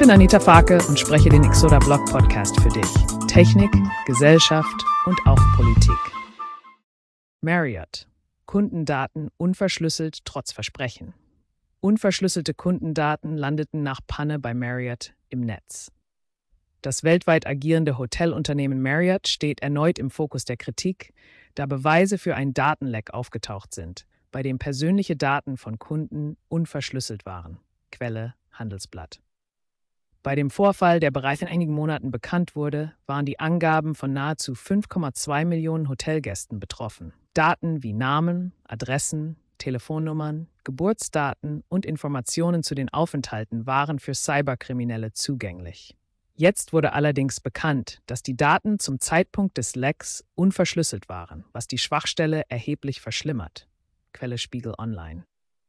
bin Anita Farke und spreche den Exoda Blog Podcast für dich. Technik, Gesellschaft und auch Politik. Marriott. Kundendaten unverschlüsselt trotz Versprechen. Unverschlüsselte Kundendaten landeten nach Panne bei Marriott im Netz. Das weltweit agierende Hotelunternehmen Marriott steht erneut im Fokus der Kritik, da Beweise für ein Datenleck aufgetaucht sind, bei dem persönliche Daten von Kunden unverschlüsselt waren. Quelle Handelsblatt. Bei dem Vorfall, der bereits in einigen Monaten bekannt wurde, waren die Angaben von nahezu 5,2 Millionen Hotelgästen betroffen. Daten wie Namen, Adressen, Telefonnummern, Geburtsdaten und Informationen zu den Aufenthalten waren für Cyberkriminelle zugänglich. Jetzt wurde allerdings bekannt, dass die Daten zum Zeitpunkt des Lecks unverschlüsselt waren, was die Schwachstelle erheblich verschlimmert. Quelle Spiegel Online.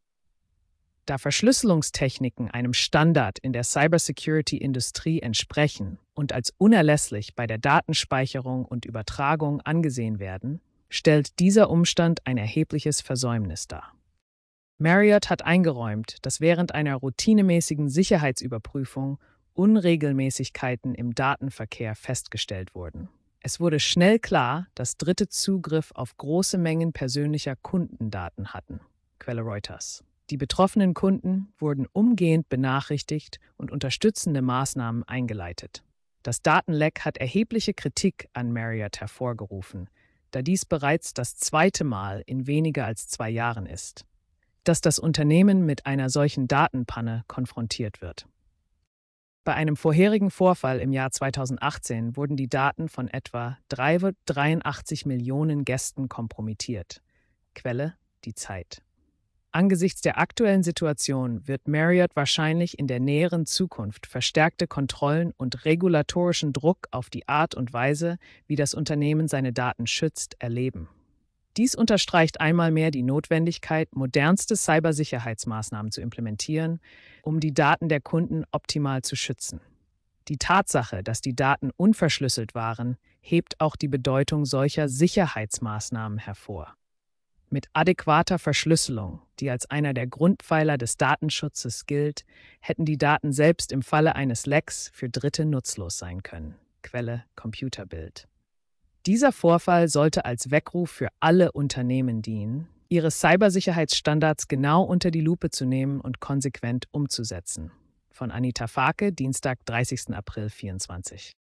Da Verschlüsselungstechniken einem Standard in der Cybersecurity-Industrie entsprechen und als unerlässlich bei der Datenspeicherung und Übertragung angesehen werden, stellt dieser Umstand ein erhebliches Versäumnis dar. Marriott hat eingeräumt, dass während einer routinemäßigen Sicherheitsüberprüfung Unregelmäßigkeiten im Datenverkehr festgestellt wurden. Es wurde schnell klar, dass Dritte Zugriff auf große Mengen persönlicher Kundendaten hatten. Quelle Reuters. Die betroffenen Kunden wurden umgehend benachrichtigt und unterstützende Maßnahmen eingeleitet. Das Datenleck hat erhebliche Kritik an Marriott hervorgerufen, da dies bereits das zweite Mal in weniger als 2 Jahren ist, dass das Unternehmen mit einer solchen Datenpanne konfrontiert wird. Bei einem vorherigen Vorfall im Jahr 2018 wurden die Daten von etwa 383 Millionen Gästen kompromittiert. Quelle Die Zeit. Angesichts der aktuellen Situation wird Marriott wahrscheinlich in der näheren Zukunft verstärkte Kontrollen und regulatorischen Druck auf die Art und Weise, wie das Unternehmen seine Daten schützt, erleben. Dies unterstreicht einmal mehr die Notwendigkeit, modernste Cybersicherheitsmaßnahmen zu implementieren, um die Daten der Kunden optimal zu schützen. Die Tatsache, dass die Daten unverschlüsselt waren, hebt auch die Bedeutung solcher Sicherheitsmaßnahmen hervor. Mit adäquater Verschlüsselung, die als einer der Grundpfeiler des Datenschutzes gilt, hätten die Daten selbst im Falle eines Lecks für Dritte nutzlos sein können. Quelle Computerbild. Dieser Vorfall sollte als Weckruf für alle Unternehmen dienen, ihre Cybersicherheitsstandards genau unter die Lupe zu nehmen und konsequent umzusetzen. Von Anita Farke, Dienstag, 30. April 2024.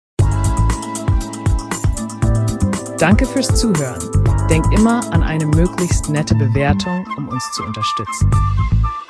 Danke fürs Zuhören. Denk immer an eine möglichst nette Bewertung, um uns zu unterstützen.